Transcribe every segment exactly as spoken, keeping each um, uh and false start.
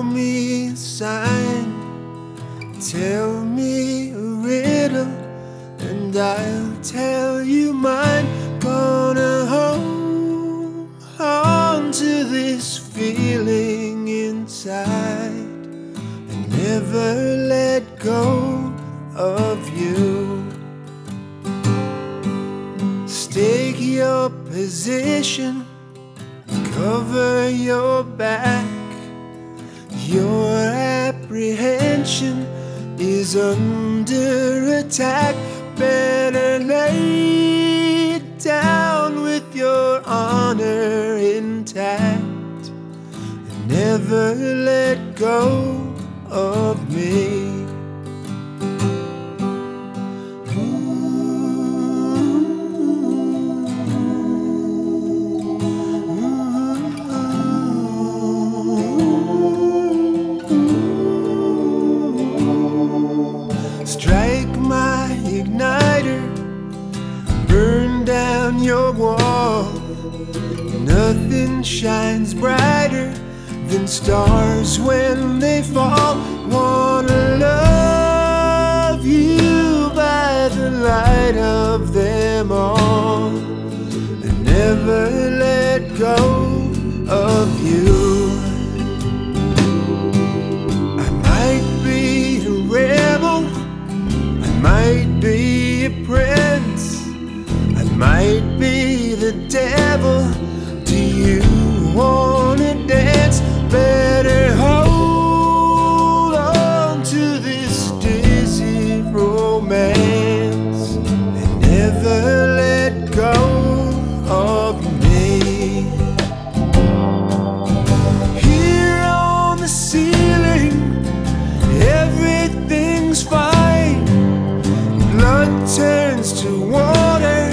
me a sign, tell me a riddle, and I'll tell you mine. Gonna hold on to this feeling inside and never let go of you. Stake your position, cover your back. Your apprehension is under attack. Better lay it down with your honor intact and never let go of me. Strike my igniter, burn down your wall. Nothing shines brighter than stars when they fall. Wanna love you by the light of them all and never let go of you. I might be a rebel, I might be a prince, I might be the devil. Do you wanna dance? Better hold on to this dizzy romance and never let go of me. Here on the ceiling, everything's fine. Blood turns to water,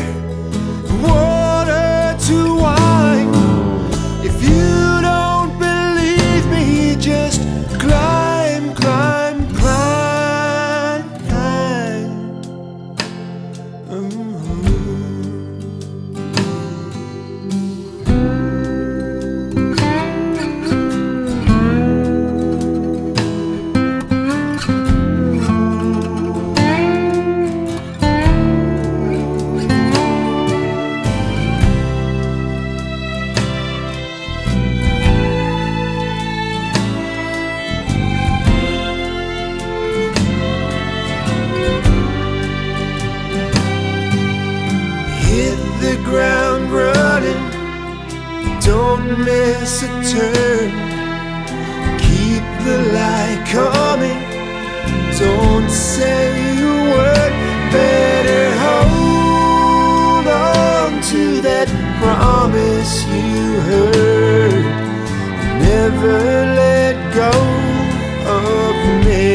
water to wine. If you don't believe me, just climb, climb, climb, climb. Ooh. Hit the ground running, don't miss a turn. Keep the light coming, don't say a word. Better hold on to that promise you heard. Never let go of me.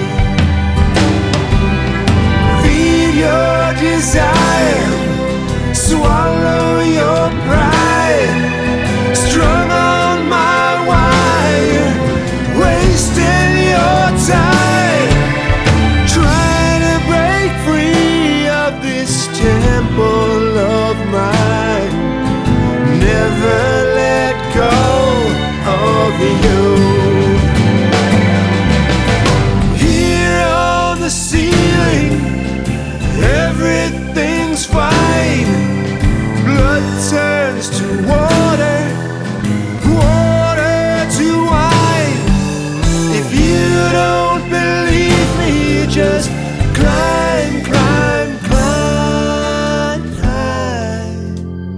Feed your desire, swallow your pride. Strung on my wire, wasting your time. Trying to break free of this temple of mine. Never let go of you. Here on the ceiling, everything's fine. Blood turns to water, water to wine. If you don't believe me, just climb, climb, climb, climb.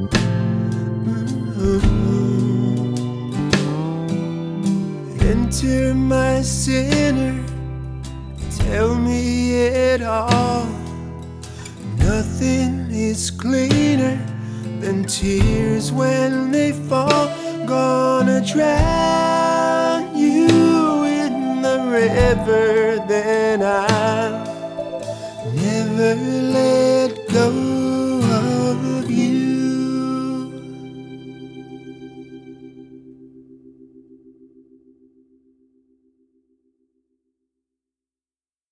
Ooh. Enter my sinner, tell me it all. Nothing is cleaner than tears when they fall. Gonna drown you in the river, then I'll never let